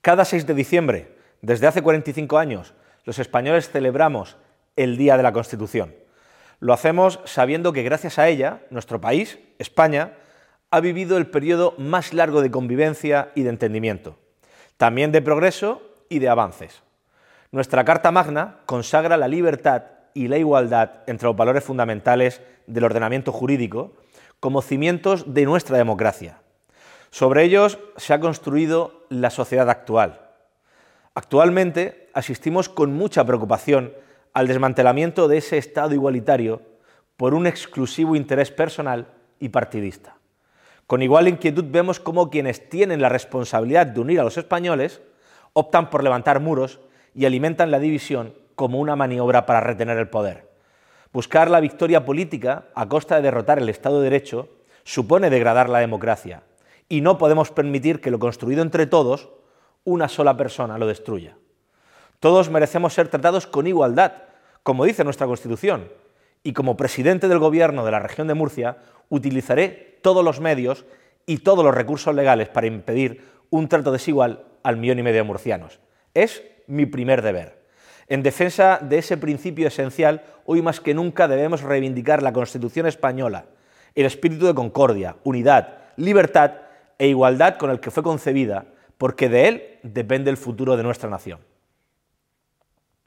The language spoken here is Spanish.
Cada 6 de diciembre, desde hace 45 años, los españoles celebramos el Día de la Constitución. Lo hacemos sabiendo que gracias a ella, nuestro país, España, ha vivido el periodo más largo de convivencia y de entendimiento, también de progreso y de avances. Nuestra Carta Magna consagra la libertad y la igualdad entre los valores fundamentales del ordenamiento jurídico como cimientos de nuestra democracia. Sobre ellos se ha construido la sociedad actual. Actualmente asistimos con mucha preocupación al desmantelamiento de ese Estado igualitario por un exclusivo interés personal y partidista. Con igual inquietud vemos cómo quienes tienen la responsabilidad de unir a los españoles optan por levantar muros y alimentan la división como una maniobra para retener el poder. Buscar la victoria política a costa de derrotar el Estado de Derecho supone degradar la democracia y no podemos permitir que lo construido entre todos, una sola persona lo destruya. Todos merecemos ser tratados con igualdad, como dice nuestra Constitución, y como presidente del Gobierno de la región de Murcia utilizaré todos los medios y todos los recursos legales para impedir un trato desigual al 1,5 millones de murcianos. Es mi primer deber. En defensa de ese principio esencial, hoy más que nunca debemos reivindicar la Constitución española, el espíritu de concordia, unidad, libertad e igualdad con el que fue concebida, porque de él depende el futuro de nuestra nación.